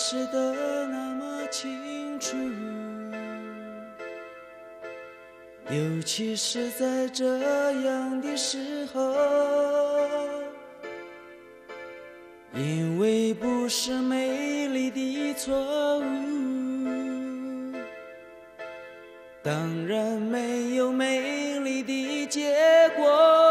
识得那么清楚，尤其是在这样的时候，因为不是美丽的错误，当然没有美丽的结果。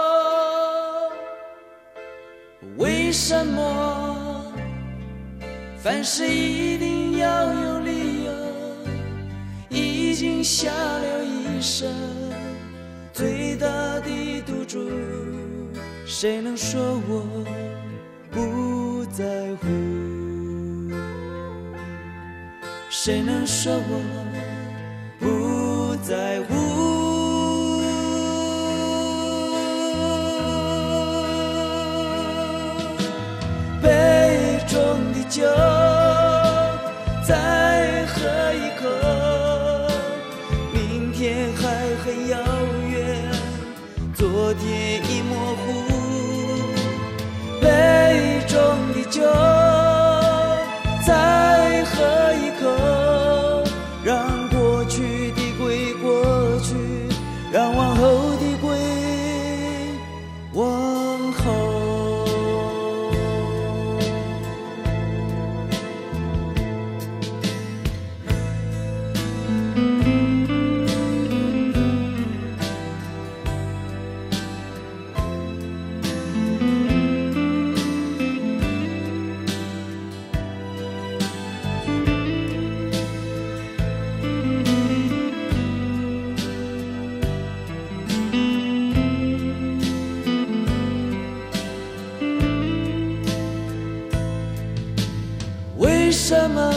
为什么凡事一定要有理由？已经下了一生最大的赌注，谁能说我不在乎？谁能说我不在乎？杯中的酒再喝一口，明天还很遥远，昨天已模糊。杯中的酒再喝一口，让过去的归过去，让往后的归往后。为什么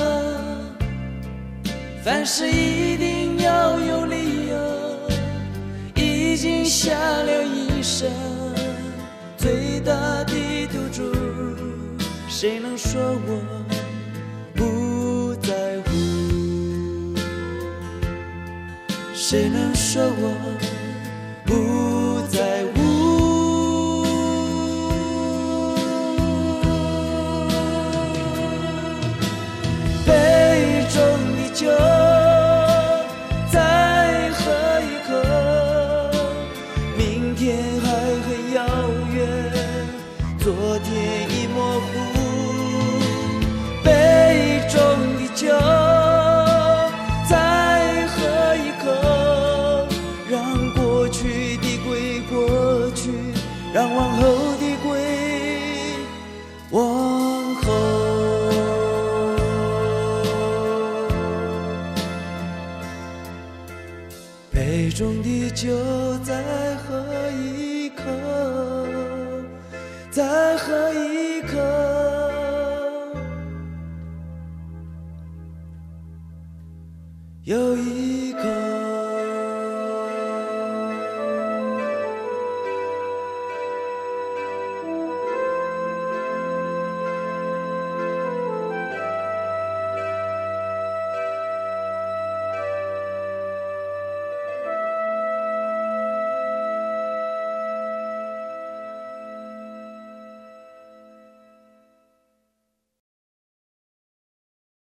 凡事一定要有理由？已经下了一生最大的赌注，谁能说我不在乎？谁能说我不在乎？酒再喝一口，明天还很遥远，昨天已模糊。杯中的酒再喝一口，让过去的归过去，让往后的归往后。杯中的酒再喝一口，再喝一口，有一